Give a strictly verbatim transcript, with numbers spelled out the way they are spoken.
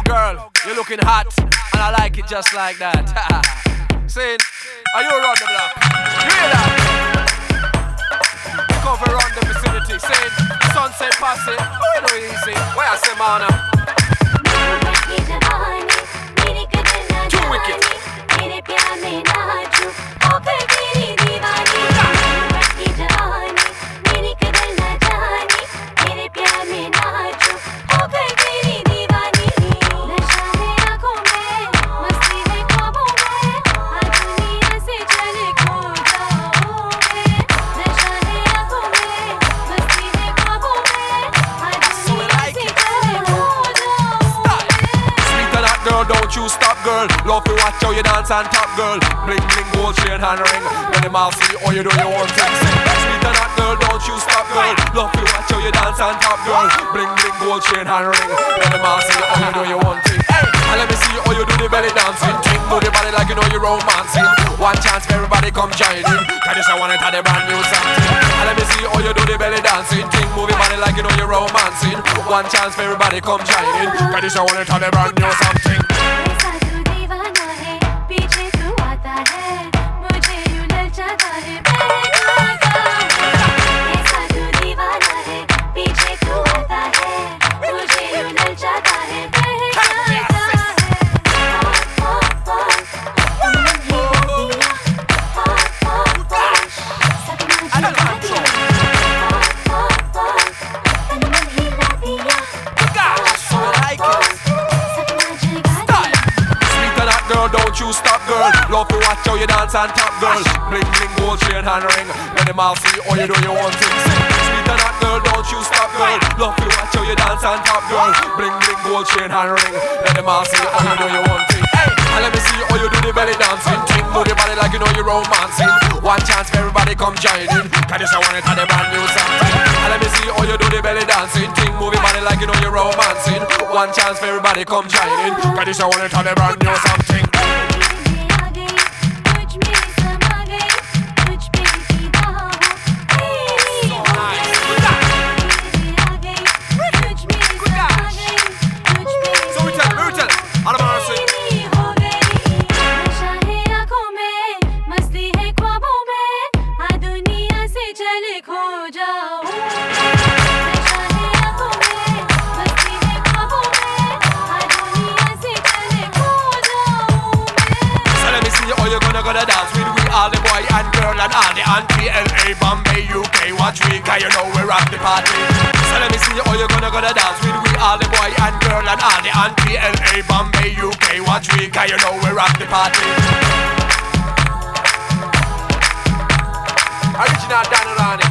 girl, you're looking hot, and I like it just like that. Saying, are you around the block? You hear that? Cover around the vicinity. Saying, sunset passe, oh you know easy. Where I say, man? Too wicked. Don't you stop, girl. Love to watch how you dance on top, girl. Bling bling, gold chain, hand ring. Let them all see how you do your own thing. Sweet or not, girl, don't you stop, girl. Love to watch how you dance on top, girl. Bling bling, gold chain, hand ring. Let them all see how you do your own thing. Hey, and let me see how you do the belly dancing. Ting, move your body like you know you're romancing. One chance for everybody come join in. Cause this I want it at the brand new something. And let me see how you do the belly dancing. Ting, move your body like you know you're romancing. One chance for everybody come join in. Cause this I want it at the brand new something. Don't you stop, girl. Love to watch how you dance on top, girl. Bling bling, gold chain, hand ring. Let them all see how you do your own thing. Sweet or not, girl, don't you stop, girl. Love to watch how you dance on top, girl. Bling bling, gold chain, hand ring. Let them all see how you do your own thing. Hey, and let me see how you do the belly dancing. Ting, move your body like you know you're romancing. One chance for everybody come join in. Cause this I want it at the brand new something. And let me see how you do the belly dancing. Ting, move your body like you know you're romancing. One chance for everybody come join in. Cause this I want it at the brand new something. Gonna dance with we all the boy and girl and all the auntie L A, Bombay, U K, watch we, cause you know we rock the party. So let me see how you gonna gonna dance with we all the boy and girl and all the auntie L A, Bombay, U K, watch we, cause you know we rock the party. Original Dan Rani.